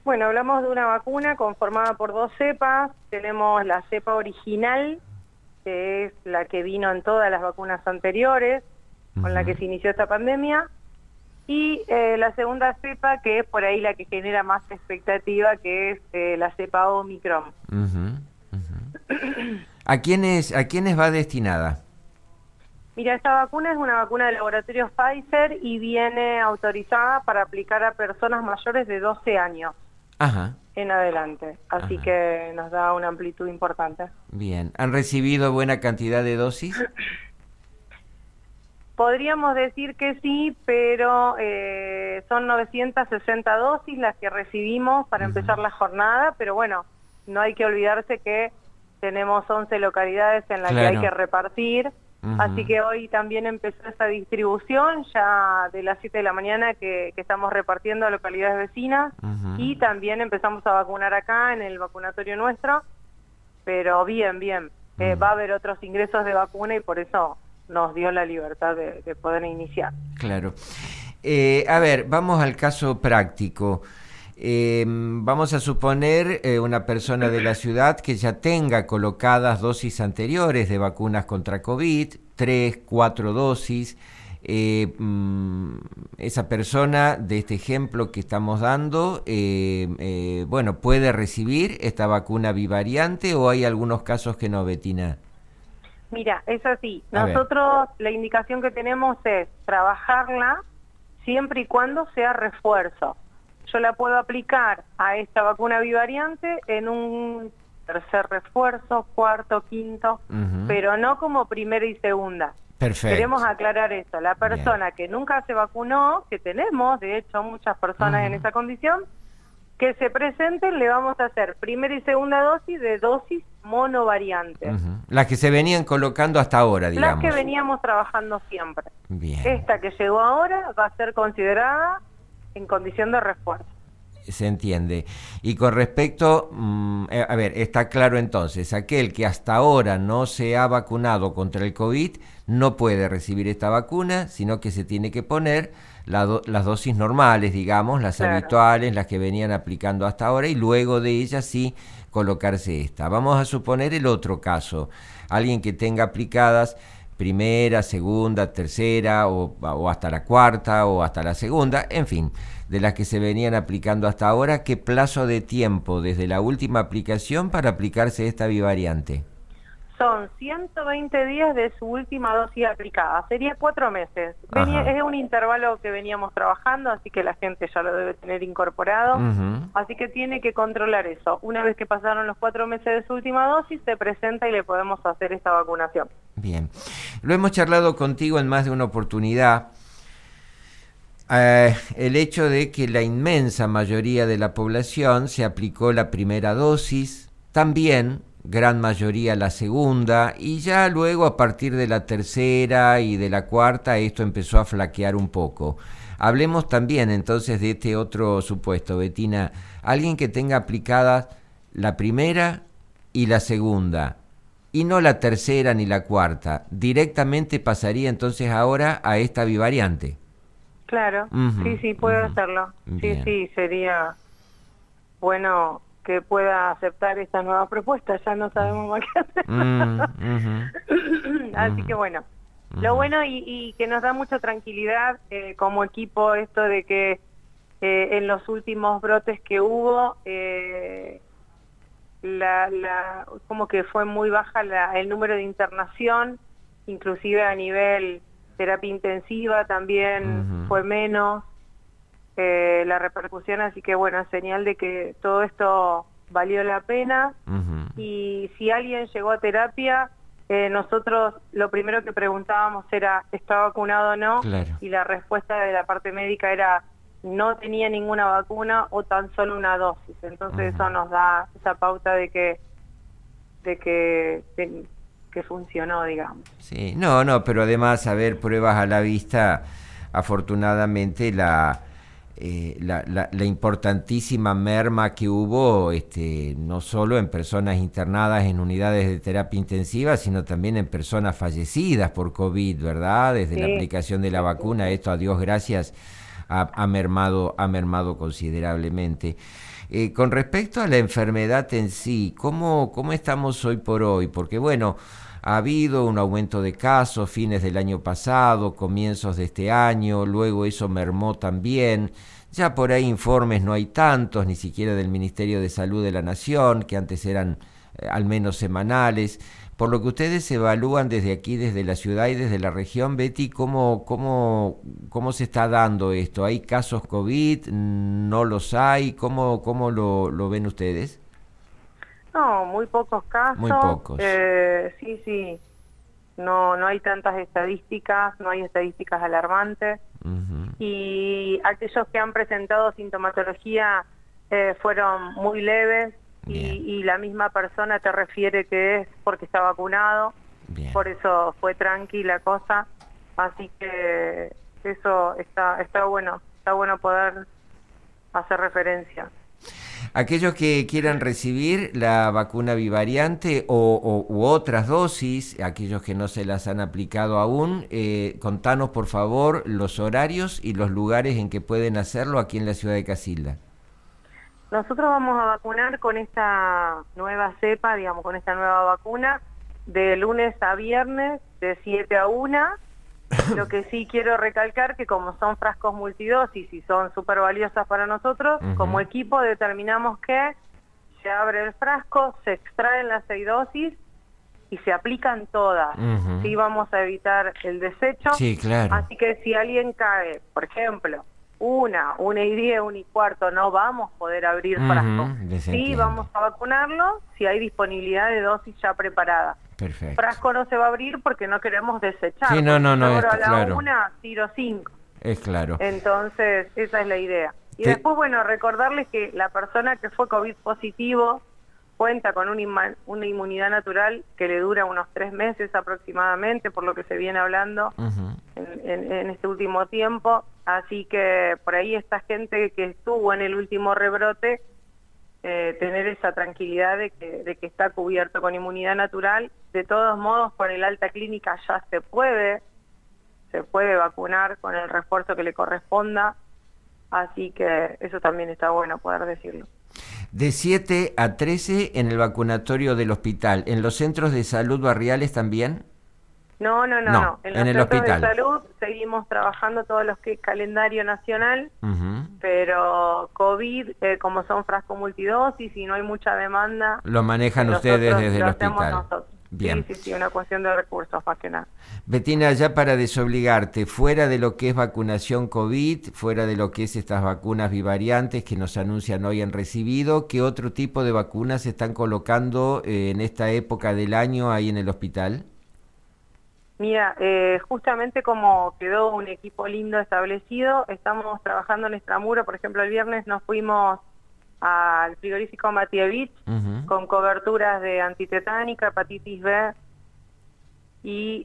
Bueno, hablamos de una vacuna conformada por dos cepas. Tenemos la cepa original, que es la que vino en todas las vacunas anteriores, con la que se inició esta pandemia, y la segunda cepa, que es por ahí la que genera más expectativa, que es la cepa Omicron. Ujú, ujú. ¿A quiénes va destinada? Mira, esta vacuna es una vacuna de laboratorio Pfizer y viene autorizada para aplicar a personas mayores de 12 años Ajá, en adelante, así ajá. que nos da una amplitud importante. Bien. ¿Han recibido buena cantidad de dosis? Podríamos decir que sí, pero son 960 dosis las que recibimos para Ujú. empezar la jornada, pero bueno, no hay que olvidarse que tenemos 11 localidades en las que hay que Claro. repartir, así Ujú, que hoy también empezó esa distribución ya de las 7 de la mañana que estamos repartiendo a localidades vecinas ujú, y también empezamos a vacunar acá en el vacunatorio nuestro, pero bien, mm. va a haber otros ingresos de vacuna y por eso nos dio la libertad de poder iniciar. Claro. A ver, vamos al caso práctico. Vamos a suponer una persona de la ciudad que ya tenga colocadas dosis anteriores de vacunas contra COVID, 3, 4 dosis. Esa persona de este ejemplo que estamos dando, bueno, ¿puede recibir esta vacuna bivariante o hay algunos casos que no, Betina? Mira, es así. A ver. Nosotros la indicación que tenemos es trabajarla siempre y cuando sea refuerzo. Yo la puedo aplicar a esta vacuna bivariante en un tercer refuerzo, cuarto, quinto, Ujú. pero no como primera y segunda. Queremos Perfecto. aclarar esto. La Bien. persona que nunca se vacunó, que tenemos, de hecho, muchas personas en Ujú. esa condición, que se presenten, le vamos a hacer primera y segunda dosis de dosis monovariante. Ujú. Las que se venían colocando hasta ahora, Las que digamos. veníamos trabajando siempre. Bien, Esta que llegó ahora va a ser considerada en condición de refuerzo. se entiende. Y con respecto, a ver, está claro entonces, aquel que hasta ahora no se ha vacunado contra el COVID no puede recibir esta vacuna, sino que se tiene que poner las dosis normales, digamos, las Claro. habituales, las que venían aplicando hasta ahora, y luego de ellas sí colocarse esta. Vamos a suponer el otro caso, alguien que tenga aplicadas primera, segunda, tercera o hasta la cuarta o hasta la segunda, en fin, de las que se venían aplicando hasta ahora, ¿qué plazo de tiempo desde la última aplicación para aplicarse esta bivariante? Son 120 días de su última dosis aplicada. Sería 4 meses. Ajá. Es un intervalo que veníamos trabajando, así que la gente ya lo debe tener incorporado. Ujú. Así que tiene que controlar eso. Una vez que pasaron los 4 meses de su última dosis, se presenta y le podemos hacer esta vacunación. Bien. Lo hemos charlado contigo en más de una oportunidad. El hecho de que la inmensa mayoría de la población se aplicó la primera dosis, también gran mayoría la segunda, y ya luego a partir de la tercera y de la cuarta esto empezó a flaquear un poco. Hablemos también entonces de este otro supuesto, Betina, alguien que tenga aplicadas la primera y la segunda, y no la tercera ni la cuarta, directamente pasaría entonces ahora a esta bivariante. Claro, Ujú, sí, puede ujú. hacerlo. Bien. Sí, sería bueno que pueda aceptar esta nueva propuesta, ya no sabemos más qué hacer. Ujú, Así ujú, que bueno, lo ujú. bueno y que nos da mucha tranquilidad como equipo esto de que en los últimos brotes que hubo, como que fue muy baja el número de internación, inclusive a nivel terapia intensiva también Ujú, fue menos la repercusión, así que bueno, es señal de que todo esto valió la pena ujú. y si alguien llegó a terapia, nosotros lo primero que preguntábamos era ¿está vacunado o no? Claro. Y la respuesta de la parte médica era no tenía ninguna vacuna o tan solo una dosis, entonces Ujú. eso nos da esa pauta de que, de- que funcionó, digamos. Sí, no, pero además, a ver, pruebas a la vista, afortunadamente la importantísima merma que hubo, no solo en personas internadas en unidades de terapia intensiva, sino también en personas fallecidas por COVID, ¿verdad? Desde la Sí, aplicación de la sí. vacuna, esto a Dios gracias ha mermado considerablemente. Con respecto a la enfermedad en sí, ¿cómo estamos hoy por hoy? Porque bueno, ha habido un aumento de casos fines del año pasado, comienzos de este año, luego eso mermó también. Ya por ahí informes no hay tantos, ni siquiera del Ministerio de Salud de la Nación, que antes eran al menos semanales. Por lo que ustedes evalúan desde aquí, desde la ciudad y desde la región, Betty, ¿cómo se está dando esto? ¿Hay casos COVID? ¿No los hay? ¿Cómo lo ven ustedes? No, muy pocos Muy casos. pocos. Sí. No hay tantas estadísticas, no hay estadísticas alarmantes. Uh-huh. Y aquellos que han presentado sintomatología fueron muy leves y la misma persona te refiere que es porque está vacunado. Bien. Por eso fue tranquila cosa. Así que eso está bueno poder hacer referencia. Aquellos que quieran recibir la vacuna bivariante u otras dosis, aquellos que no se las han aplicado aún, contanos por favor los horarios y los lugares en que pueden hacerlo aquí en la ciudad de Casilda. Nosotros vamos a vacunar con esta nueva cepa, digamos, con esta nueva vacuna, de lunes a viernes, de 7 a 1. Lo que sí quiero recalcar que como son frascos multidosis y son súper valiosas para nosotros, Uh-huh. como equipo determinamos que se abre el frasco, se extraen las 6 dosis y se aplican todas. Uh-huh. Sí, vamos a evitar el desecho. Sí, claro. Así que si alguien cae, por ejemplo, 1:10, 1:15, no vamos a poder abrir frasco. Sí, vamos a vacunarlo si hay disponibilidad de dosis ya preparada. Perfecto. Frasco no se va a abrir porque no queremos desechar. Sí, no, es a la claro. 1, tiro 5. Es claro. Entonces, esa es la idea. Y después, bueno, recordarles que la persona que fue COVID positivo cuenta con una inmunidad natural que le dura unos 3 meses aproximadamente, por lo que se viene hablando Uh-huh. en este último tiempo. Así que por ahí esta gente que estuvo en el último rebrote, tener esa tranquilidad de que está cubierto con inmunidad natural. De todos modos, con el alta clínica ya se puede vacunar con el refuerzo que le corresponda. Así que eso también está bueno poder decirlo. De 7 a 13 en el vacunatorio del hospital. ¿En los centros de salud barriales también? No. En los el centros hospital de salud seguimos trabajando todos los que es calendario nacional, uh-huh. pero COVID, como son frasco multidosis y no hay mucha demanda, lo manejan ustedes desde el hospital. Nosotros. Bien. Sí, una cuestión de recursos más que nada. Bettina, ya para desobligarte, fuera de lo que es vacunación COVID, fuera de lo que es estas vacunas bivariantes que nos anuncian hoy han recibido, ¿qué otro tipo de vacunas se están colocando en esta época del año ahí en el hospital? Mira, justamente como quedó un equipo lindo establecido, estamos trabajando en extramuro. Por ejemplo, el viernes nos fuimos al frigorífico Matievich uh-huh. con coberturas de antitetánica, hepatitis B y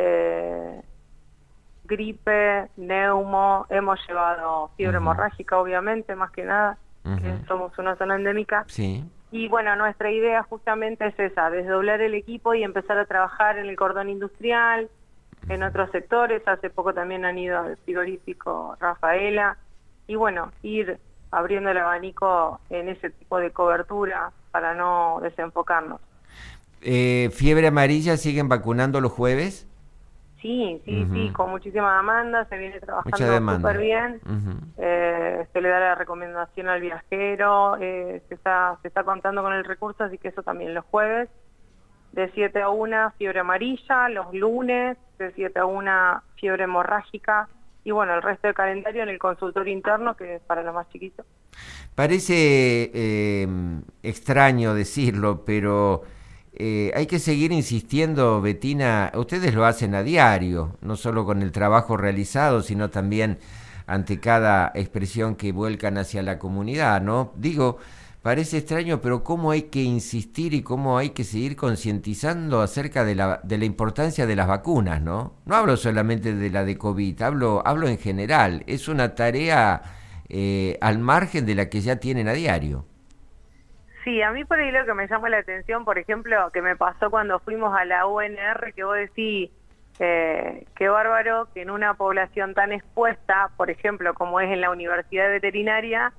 gripe, neumo. Hemos llevado fiebre uh-huh. hemorrágica, obviamente, más que nada, uh-huh. que somos una zona endémica. Sí. Y bueno, nuestra idea justamente es esa, desdoblar el equipo y empezar a trabajar en el cordón industrial, en otros sectores. Hace poco también han ido al frigorífico Rafaela. Y bueno, ir abriendo el abanico en ese tipo de cobertura para no desenfocarnos. ¿Fiebre amarilla siguen vacunando los jueves? Sí, uh-huh. con muchísima demanda, se viene trabajando súper bien. Uh-huh. Se le da la recomendación al viajero, se está contando con el recurso, así que eso también los jueves. De 7 a 1, fiebre amarilla, los lunes, de 7 a 1, fiebre hemorrágica, y bueno, el resto del calendario en el consultorio interno, que es para los más chiquitos. Parece extraño decirlo, pero hay que seguir insistiendo, Bettina. Ustedes lo hacen a diario, no solo con el trabajo realizado, sino también ante cada expresión que vuelcan hacia la comunidad, ¿no? Digo, parece extraño, pero cómo hay que insistir y cómo hay que seguir concientizando acerca de la importancia de las vacunas, ¿no? No hablo solamente de la de COVID, hablo en general. Es una tarea al margen de la que ya tienen a diario. Sí, a mí por ahí lo que me llama la atención, por ejemplo, que me pasó cuando fuimos a la UNR, que vos decís, qué bárbaro que en una población tan expuesta, por ejemplo, como es en la Universidad Veterinaria,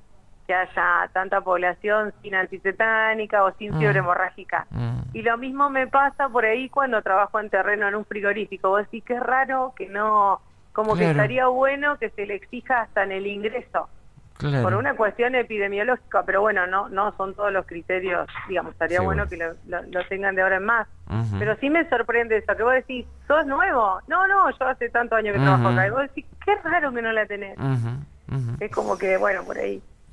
que haya tanta población sin anticetánica o sin fiebre hemorrágica. Y lo mismo me pasa por ahí cuando trabajo en terreno en un frigorífico. Vos decís que es raro que no, como que estaría bueno que se le exija hasta en el ingreso. Por una cuestión epidemiológica, pero bueno, no son todos los criterios, digamos, estaría bueno que lo tengan de ahora en más. Pero sí me sorprende eso, que vos decís, ¿sos nuevo? No, yo hace tantos años que trabajo acá. Y vos decís, qué raro que no la tenés. Es como que, bueno, por ahí.